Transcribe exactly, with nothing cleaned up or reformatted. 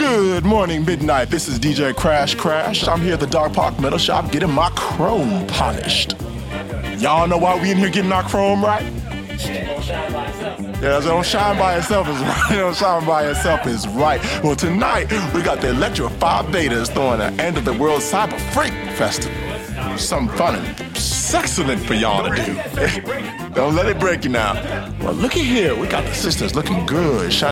Good morning, midnight. This is D J Crash Crash. I'm here at the Dark Park Metal Shop getting my chrome polished. Y'all know why we in here getting our chrome right? Yeah, it don't shine by itself is right. It don't shine by itself is right. Well, tonight we got the Electrified Betas throwing an end of the World Cyber Freak Festival. Something fun and excellent for y'all to do. Don't let it break you now. Well, looky here. We got the sisters looking good. Shout